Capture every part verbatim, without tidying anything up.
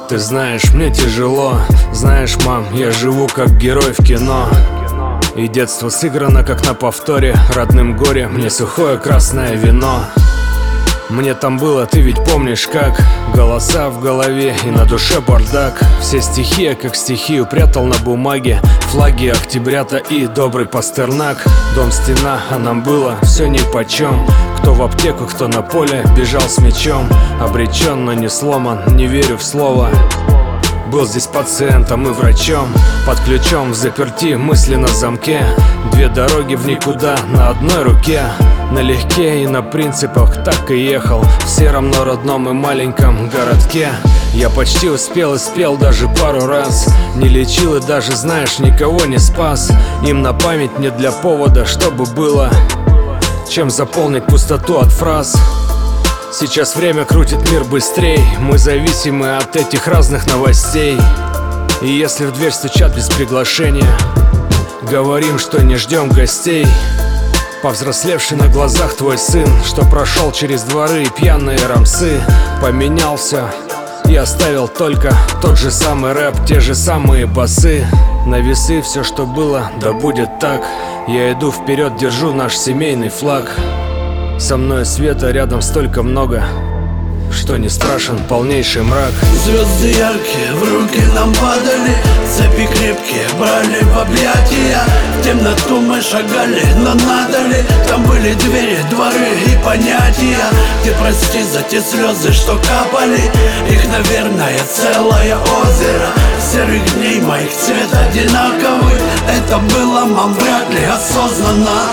Ты знаешь, мне тяжело. Знаешь, мам, я живу как герой в кино. И детство сыграно как на повторе. Родным горе мне сухое красное вино. Мне там было, ты ведь помнишь как. Голоса в голове и на душе бардак. Все стихи я как стихию прятал на бумаге. Флаги октябрята и добрый Пастернак. Дом, стена, а нам было все нипочем. Кто в аптеку, кто на поле бежал с мечом. Обречен, но не сломан, не верю в слово. Был здесь пациентом и врачом. Под ключом, в заперти, мысли на замке. Две дороги в никуда на одной руке. Налегке и на принципах так и ехал. В сером, но родном и маленьком городке. Я почти успел и спел даже пару раз. Не лечил и даже, знаешь, никого не спас. Им на память не для повода, чтобы было чем заполнить пустоту от фраз. Сейчас время крутит мир быстрей. Мы зависимы от этих разных новостей. И если в дверь стучат без приглашения, говорим, что не ждем гостей. Повзрослевший на глазах твой сын, что прошел через дворы и пьяные рамсы, поменялся и оставил только тот же самый рэп, те же самые басы. На весы все, что было, да будет так. Я иду вперед, держу наш семейный флаг. Со мной света рядом столько много, что не страшен полнейший мрак. Звезды яркие в руки нам падали, цепи крепкие брали в объятия. В темноту мы шагали, но надо ли? Там были двери, дворы и понятия. Ты прости за те слезы, что капали. Их, наверное, целое озеро. Серых дней моих цвет одинаковый. Это было, мам, вряд ли осознанно.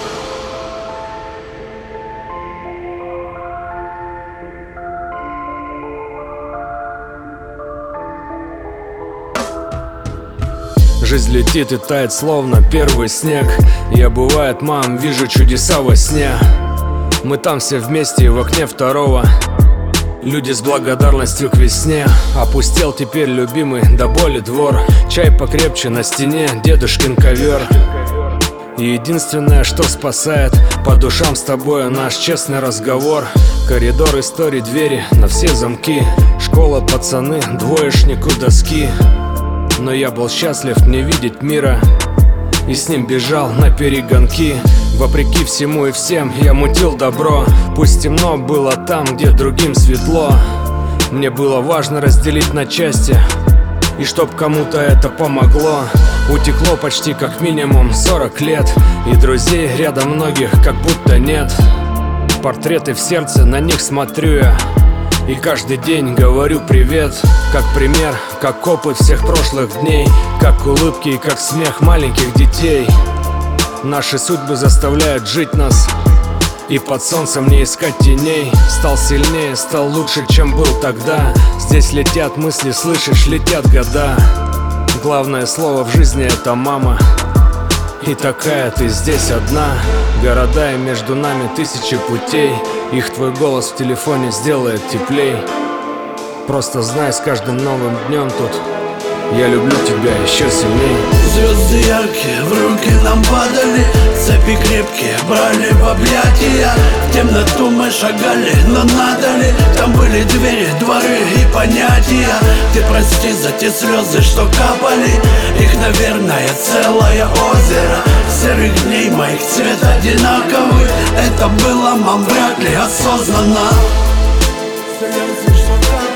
Жизнь летит и тает, словно первый снег. Я, бывает, мам, вижу чудеса во сне. Мы там все вместе и в окне второго. Люди с благодарностью к весне. Опустел теперь любимый до боли двор. Чай покрепче на стене, дедушкин ковер. И единственное, что спасает, по душам с тобой наш честный разговор. Коридор историй, двери на все замки. Школа, пацаны, двоечник у доски. Но я был счастлив не видеть мира и с ним бежал на перегонки. Вопреки всему и всем я мутил добро. Пусть темно было там, где другим светло. Мне было важно разделить на части, и чтоб кому-то это помогло. Утекло почти как минимум сорок лет, и друзей рядом многих как будто нет. Портреты в сердце, на них смотрю я, и каждый день говорю привет. Как пример, как опыт всех прошлых дней, как улыбки и как смех маленьких детей. Наши судьбы заставляют жить нас, и под солнцем не искать теней. Стал сильнее, стал лучше, чем был тогда. Здесь летят мысли, слышишь, летят года. Главное слово в жизни — это мама. И такая ты здесь одна. Города и между нами тысячи путей. Их твой голос в телефоне сделает теплей. Просто знай, с каждым новым днем тут я люблю тебя еще сильней. Звезды яркие в руки нам падали, цепи крепкие брали в объятия. В темноту мы шагали, но надо ли? Там были двери, дворы и понятия. Ты прости за те слезы, что капали. Их, наверное, целое озеро. Серых дней моих цвет одинаковый. Это было, мам, вряд ли осознанно. Слезы, что капали.